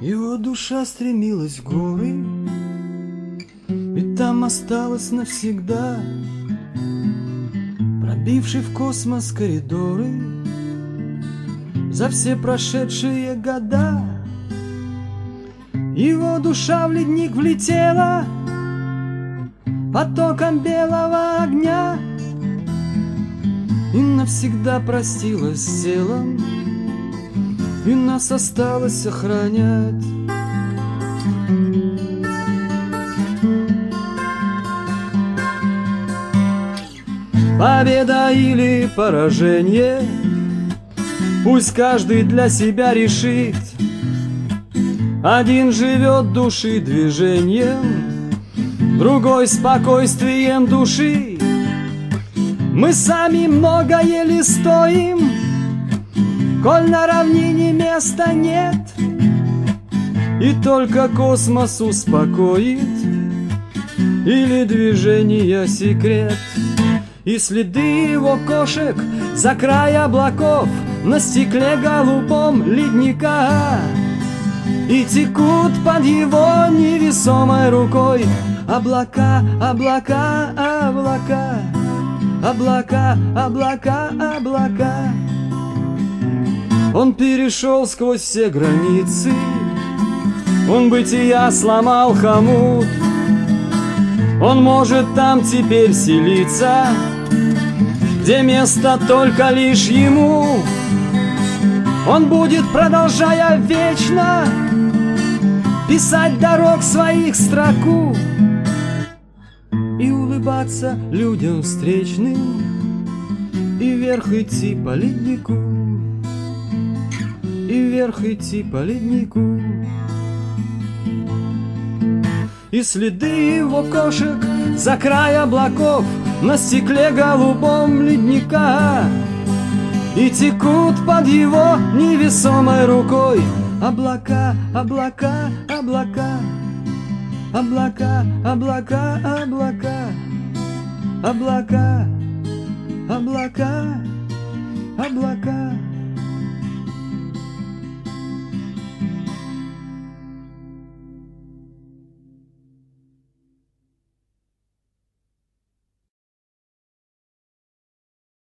Его душа стремилась в горы, и там осталась навсегда, пробивший в космос коридоры за все прошедшие года. Его душа в ледник влетела потоком белого огня и навсегда простилась с телом, и нас осталось охранять. Победа или поражение, пусть каждый для себя решит. Один живет души движением, другой спокойствием души. Мы сами многое ли стоим, коль на равнине места нет, и только космос успокоит, или движение секрет. И следы его кошек за край облаков на стекле голубом ледника, и текут под его невесомой рукой облака, облака, облака, облака, облака, облака. Он перешел сквозь все границы, он бытия сломал хомут. Он может там теперь селиться, где место только лишь ему. Он будет, продолжая вечно, писать дорог своих строку и улыбаться людям встречным, и вверх идти по леднику, и вверх идти по леднику. И следы его кошек за край облаков на стекле голубом ледника, и текут под его невесомой рукой облака, облака, облака, облака, облака, облака, облака, облака, облака.